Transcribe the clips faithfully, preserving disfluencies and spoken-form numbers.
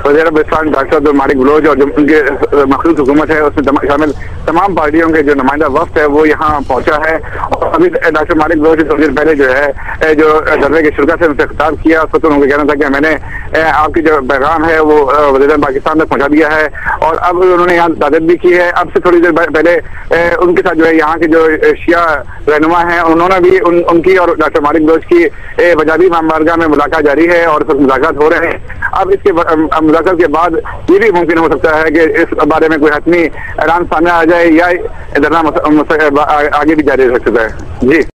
वज़ीर अरबिस्तान डॉक्टर अब्दुल मालिक बलोच और जो उनके मखसूस हुकूमत है उसमें शामिल तमाम पार्टियों के जो नुमाइंदा वफ्द है वो यहाँ पहुंचा है। और अभी डॉक्टर मालिक बलोच थोड़ी देर पहले जो है जो दरवे के शुरा से उनसे खिताब किया, उस वक्त उनका कहना था कि मैंने आपकी जो पैगाम है वो वज़ीर पाकिस्तान तक पहुंचा दिया है। और अब उन्होंने यहाँ ताकत भी की है। अब से थोड़ी देर पहले उनके साथ जो है यहाँ के जो शिया रहनुमा है उन्होंने भी उन, उनकी और डॉक्टर मालिक बलोच की वजाबी इमामबारगाह में मुलाकात जारी है और उस वक्त मुलाकात हो रहे हैं। अब इसके मुलाकात के बाद ये भी मुमकिन हो सकता है कि इस बारे में कोई हतमी ऐलान सामने आ जाए या धरना आगे भी जारी रह सकता है। जी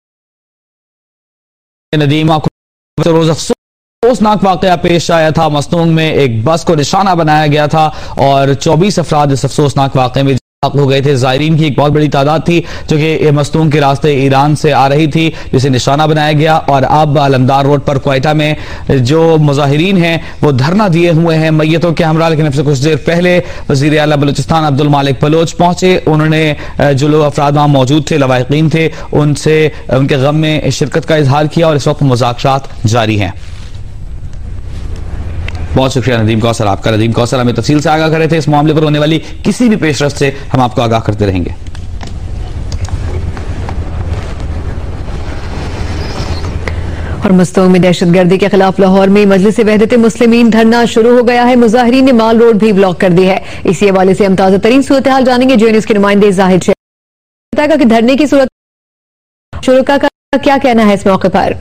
नदीम, आपको रोज अफसोसनाक वाकया पेश आया था। मस्तूंग में एक बस को निशाना बनाया गया था और चौबीस अफराद इस अफसोसनाक वाकये में हो गए थे। जायरीन की एक बहुत बड़ी तादाद थी जो कि मस्तूंग के रास्ते ईरान से आ रही थी जिसे निशाना बनाया गया। और अब अलमदार रोड पर क्वेटा में जो मुजाहिरीन हैं वो धरना दिए हुए हैं मैयतों के हमरा। लेकिन अब से कुछ देर पहले वजीर आला बलूचिस्तान अब्दुल मालिक बलोच पहुंचे। उन्होंने जो लोग अफराद वहां मौजूद थे, लवाहिकीन थे, उनसे उनके गम में शिरकत का इजहार किया और इस वक्त मुज़ाकरात जारी हैं। बहुत शुक्रिया नदीम कौसर आपका। नदीम कौसर हमें तफसील से आगाह कर रहे थे। इस मामले पर होने वाली किसी भी पेशरफ्त से हम आपको आगाह करते रहेंगे। और मस्तूंग में दहशतगर्दी के खिलाफ लाहौर में मजलिस वहदत मुस्लिमीन धरना शुरू हो गया है। मुजाहिरीन ने माल रोड भी ब्लॉक कर दी है। इसी हवाले से हम ताजा तरीन सूरत हाल जानेंगे। जो इसके नुमाइंदे जाहिद शेख कि धरने की सूरत शुरुका का क्या कहना है इस मौके पर।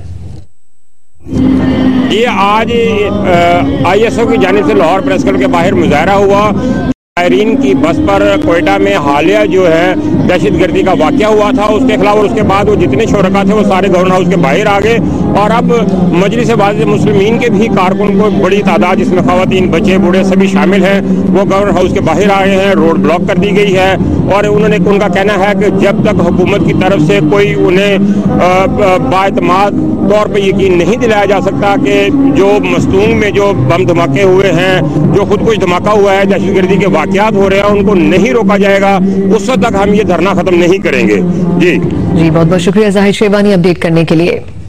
ये आज आई एस ओ की जानिब से लाहौर प्रेस क्लब के बाहर मुजाहरा हुआ। जायरीन की बस पर क्वेटा में हालिया जो है दहशतगर्दी का वाकया हुआ था उसके खिलाफ, और उसके बाद वो जितने शोरका थे वो सारे गवर्नर हाउस के बाहर आ गए। और अब मजलिस वाहिद मुस्लिमीन के भी कारकुन को बड़ी तादाद जिसमें खवातीन, बच्चे, बूढ़े सभी शामिल हैं वो गवर्नर हाउस के बाहर आए हैं। रोड ब्लॉक कर दी गई है और उन्होंने उनका कहना है कि जब तक हुकूमत की तरफ से कोई उन्हें बाएतमाद तौर पर यकीन नहीं दिलाया जा सकता कि जो मस्तूंग में जो बम धमाके हुए हैं, जो खुद कुछ धमाका हुआ है, दहशतगर्दी के वाकयात हो रहे हैं, उनको नहीं रोका जाएगा, उस वक्त तक हम ये धरना खत्म नहीं करेंगे। जी जी बहुत बहुत शुक्रिया जाहिद शेबानी अपडेट करने के लिए।